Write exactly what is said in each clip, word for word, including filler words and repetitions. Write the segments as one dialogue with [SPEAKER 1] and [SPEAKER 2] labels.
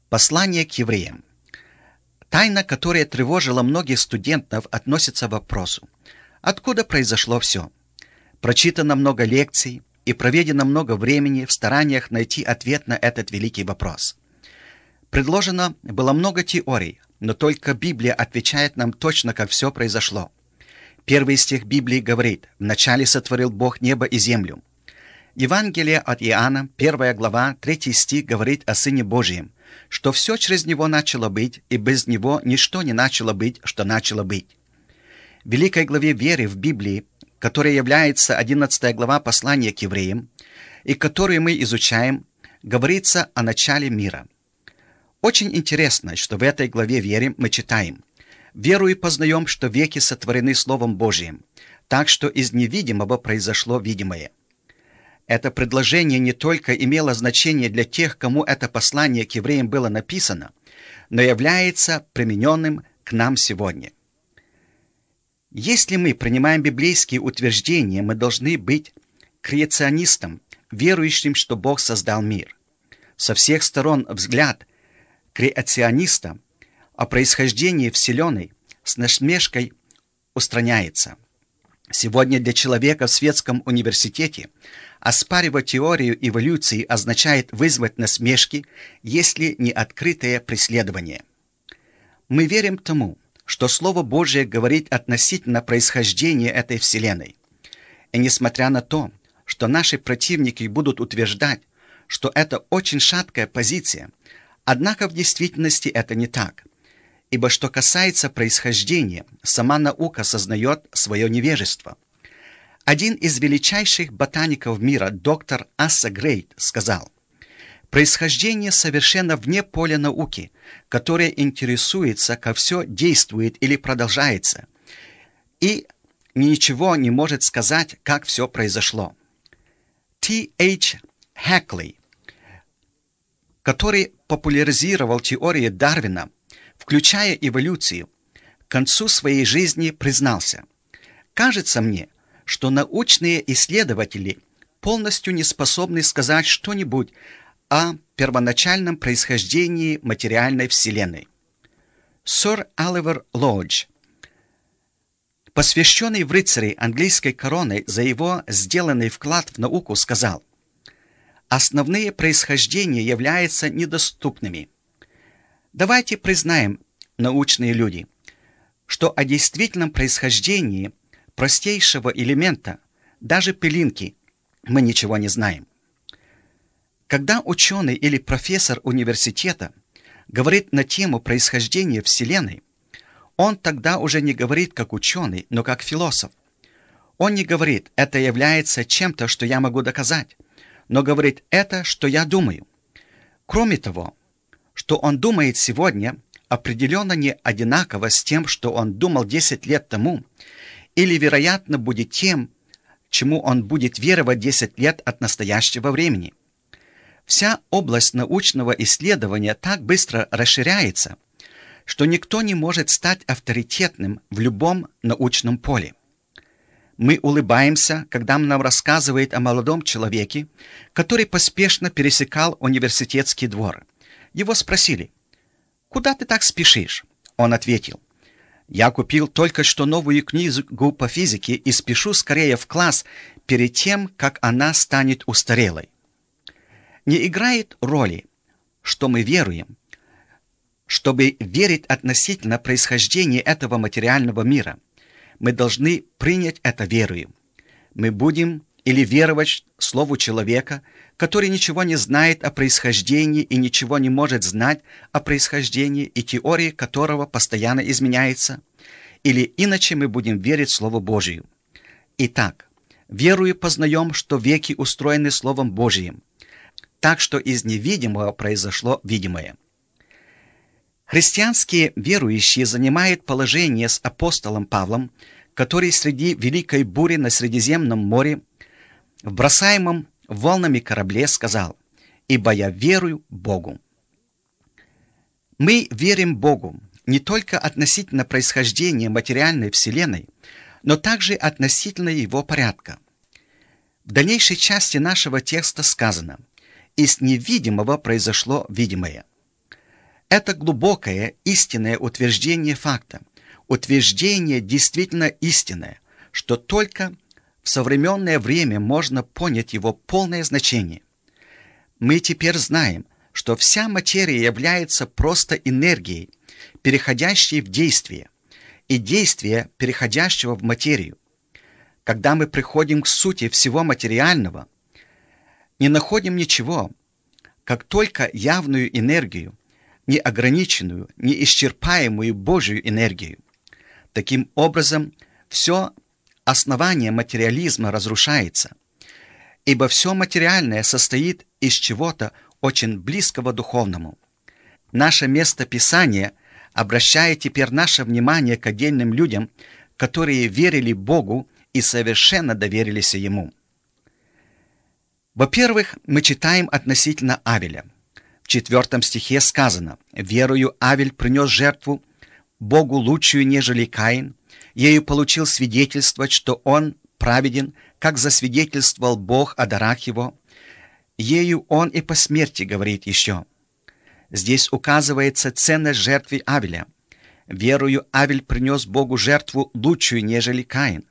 [SPEAKER 1] Послание к евреям. Тайна, которая тревожила многих студентов, относится к вопросу: откуда произошло все? Прочитано много лекций и проведено много времени в стараниях найти ответ на этот великий вопрос. Предложено было много теорий, но только Библия отвечает нам точно, как все произошло. Первый стих Библии говорит: «Вначале сотворил Бог небо и землю». Евангелие от Иоанна, первая глава, третий стих говорит о Сыне Божьем, что все через Него начало быть, и без Него ничто не начало быть, что начало быть. В великой главе веры в Библии, которая является одиннадцатая глава послания к евреям, и которую мы изучаем, говорится о начале мира. Очень интересно, что в этой главе веры мы читаем: «Верую познаем, что веки сотворены Словом Божиим, так что из невидимого произошло видимое». Это предложение не только имело значение для тех, кому это послание к евреям было написано, но является примененным к нам сегодня. Если мы принимаем библейские утверждения, мы должны быть креационистом, верующим, что Бог создал мир. Со всех сторон взгляд креациониста о происхождении Вселенной с насмешкой устраняется. Сегодня для человека в светском университете оспаривать теорию эволюции означает вызвать насмешки, если не открытое преследование. Мы верим тому, что Слово Божие говорит относительно происхождения этой Вселенной. И несмотря на то, что наши противники будут утверждать, что это очень шаткая позиция, однако в действительности это не так. Ибо что касается происхождения, сама наука сознает свое невежество. Один из величайших ботаников мира, доктор Асса Грейт, сказал: «Происхождение совершенно вне поля науки, которая интересуется, как все действует или продолжается, и ничего не может сказать, как все произошло». Т. Эйч. Хэкли, который популяризировал теорию Дарвина, включая эволюцию, к концу своей жизни признался: «Кажется мне, что научные исследователи полностью не способны сказать что-нибудь о первоначальном происхождении материальной Вселенной». Сэр Оливер Лодж, посвященный в рыцари английской короны за его сделанный вклад в науку, сказал: «Основные происхождения являются недоступными. Давайте признаем, научные люди, что о действительном происхождении простейшего элемента, даже пылинки, мы ничего не знаем». Когда ученый или профессор университета говорит на тему происхождения Вселенной, он тогда уже не говорит как ученый, но как философ. Он не говорит: «Это является чем-то, что я могу доказать», но говорит: «Это, что я думаю». Кроме того, что он думает сегодня, определенно не одинаково с тем, что он думал десять лет тому, или, вероятно, будет тем, чему он будет веровать десять лет от настоящего времени. Вся область научного исследования так быстро расширяется, что никто не может стать авторитетным в любом научном поле. Мы улыбаемся, когда нам рассказывают о молодом человеке, который поспешно пересекал университетский двор. Его спросили: «Куда ты так спешишь?» Он ответил: «Я купил только что новую книгу по физике и спешу скорее в класс перед тем, как она станет устарелой». Не играет роли, что мы веруем. Чтобы верить относительно происхождения этого материального мира, мы должны принять это верою. Мы будем или веровать слову человека, который ничего не знает о происхождении и ничего не может знать о происхождении, и теория которого постоянно изменяется, или иначе мы будем верить Слову Божию. Итак, верою познаем, что веки устроены Словом Божиим, так что из невидимого произошло видимое. Христианские верующие занимают положение с апостолом Павлом, который среди великой бури на Средиземном море, в бросаемом волнами корабле, сказал: «Ибо я верую Богу». Мы верим Богу не только относительно происхождения материальной Вселенной, но также относительно его порядка. В дальнейшей части нашего текста сказано: «Из невидимого произошло видимое». Это глубокое истинное утверждение факта, утверждение действительно истинное, что только в современное время можно понять его полное значение. Мы теперь знаем, что вся материя является просто энергией, переходящей в действие, и действие, переходящего в материю. Когда мы приходим к сути всего материального, не находим ничего, как только явную энергию, неограниченную, неисчерпаемую Божию энергию. Таким образом, все основание материализма разрушается, ибо все материальное состоит из чего-то очень близкого духовному. Наше место Писания обращает теперь наше внимание к отдельным людям, которые верили Богу и совершенно доверились Ему. Во-первых, мы читаем относительно Авеля. В четвертом стихе сказано: «Верою Авель принес жертву Богу лучшую, нежели Каин, ею получил свидетельство, что он праведен, как засвидетельствовал Бог о дарах его. Ею он и по смерти говорит еще». Здесь указывается ценность жертвы Авеля. Верою Авель принес Богу жертву лучшую, нежели Каин.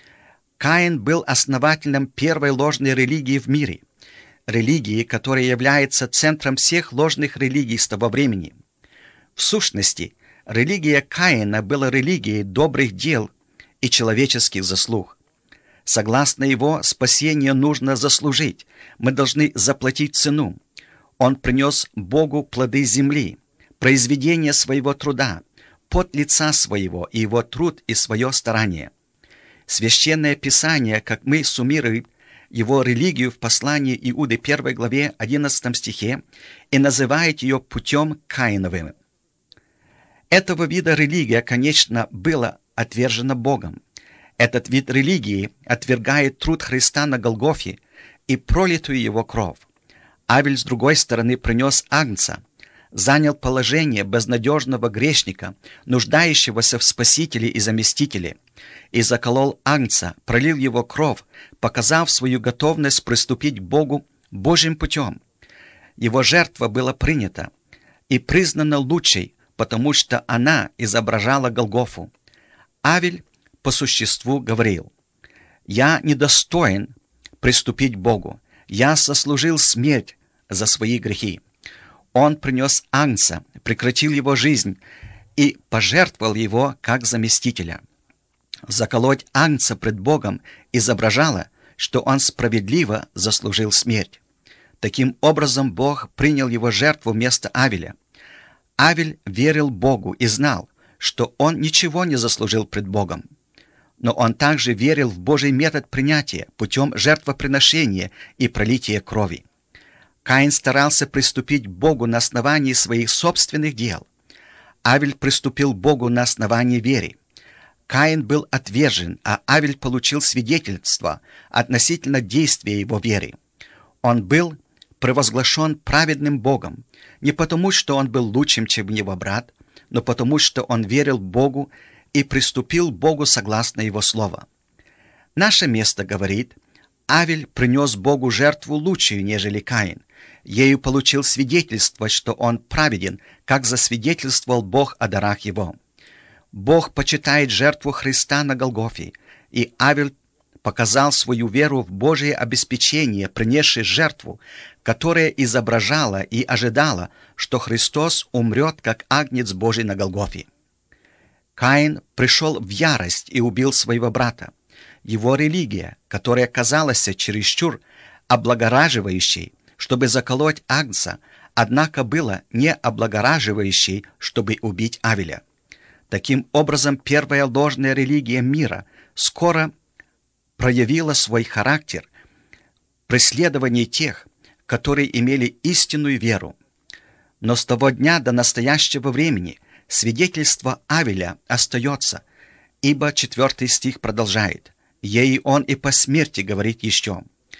[SPEAKER 1] Каин был основателем первой ложной религии в мире, религии, которая является центром всех ложных религий с того времени. В сущности, религия Каина была религией добрых дел и человеческих заслуг. Согласно его, спасение нужно заслужить, мы должны заплатить цену. Он принес Богу плоды земли, произведение своего труда, пот лица своего и его труд и свое старание. Священное Писание, как мы суммируем его религию в послании Иуды первой главе одиннадцатом стихе, и называет ее путем Каиновым. Этого вида религия, конечно, была отвержена Богом. Этот вид религии отвергает труд Христа на Голгофе и пролитую его кровь. Авель, с другой стороны, принес агнца, занял положение безнадежного грешника, нуждающегося в Спасителе и Заместителе, и заколол агнца, пролил его кровь, показав свою готовность приступить к Богу Божьим путем. Его жертва была принята и признана лучшей, потому что она изображала Голгофу. Авель по существу говорил: «Я недостоин приступить к Богу, я сослужил смерть за свои грехи». Он принес агнца, прекратил его жизнь и пожертвовал его как заместителя. Заколоть агнца пред Богом изображало, что он справедливо заслужил смерть. Таким образом, Бог принял его жертву вместо Авеля. Авель верил Богу и знал, что он ничего не заслужил пред Богом. Но он также верил в Божий метод принятия путем жертвоприношения и пролития крови. Каин старался приступить к Богу на основании своих собственных дел. Авель приступил к Богу на основании веры. Каин был отвержен, а Авель получил свидетельство относительно действия его веры. Он был провозглашен праведным Богом, не потому, что он был лучшим, чем его брат, но потому, что он верил Богу и приступил к Богу согласно его слова. Наше место говорит: Авель принес Богу жертву лучшую, нежели Каин. Ею получил свидетельство, что он праведен, как засвидетельствовал Бог о дарах его. Бог почитает жертву Христа на Голгофе, и Авель показал свою веру в Божие обеспечение, принесший жертву, которая изображала и ожидала, что Христос умрет, как агнец Божий на Голгофе. Каин пришел в ярость и убил своего брата. Его религия, которая казалась чересчур облагораживающей, чтобы заколоть агнца, однако была не облагораживающей, чтобы убить Авеля. Таким образом, первая ложная религия мира скоро проявила свой характер в преследовании тех, которые имели истинную веру. Но с того дня до настоящего времени свидетельство Авеля остается, ибо четвертый стих продолжает: «Ей он и по смерти говорит еще».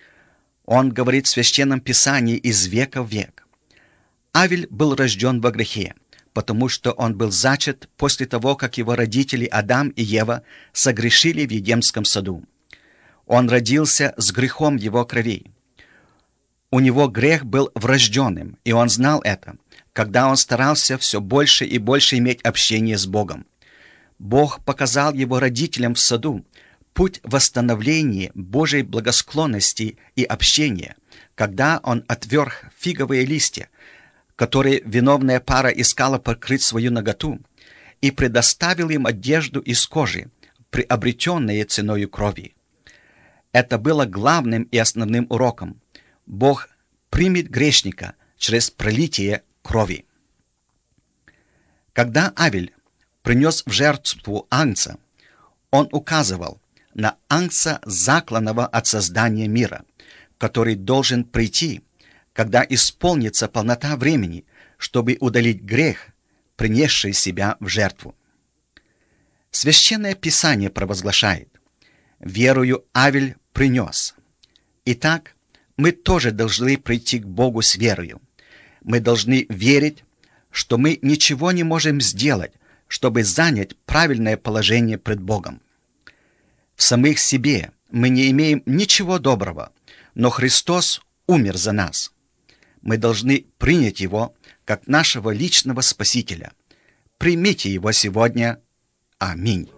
[SPEAKER 1] Он говорит в Священном Писании из века в век. Авель был рожден во грехе, потому что он был зачат после того, как его родители Адам и Ева согрешили в Едемском саду. Он родился с грехом его крови. У него грех был врожденным, и он знал это. когда он старался все больше и больше иметь общение с Богом. Бог показал его родителям в саду путь восстановления Божьей благосклонности и общения, когда он отверг фиговые листья, которые виновная пара искала покрыть свою наготу, и предоставил им одежду из кожи, приобретенные ценою крови. Это было главным и основным уроком. Бог примет грешника через пролитие крови. Когда Авель принес в жертву агнца, он указывал на агнца, закланного от создания мира, который должен прийти, когда исполнится полнота времени, чтобы удалить грех, принесший себя в жертву. Священное Писание провозглашает: «Верою Авель принес». Итак, мы тоже должны прийти к Богу с верою. Мы должны верить, что мы ничего не можем сделать, чтобы занять правильное положение пред Богом. В самих себе мы не имеем ничего доброго, но Христос умер за нас. Мы должны принять Его как нашего личного Спасителя. Примите Его сегодня. Аминь.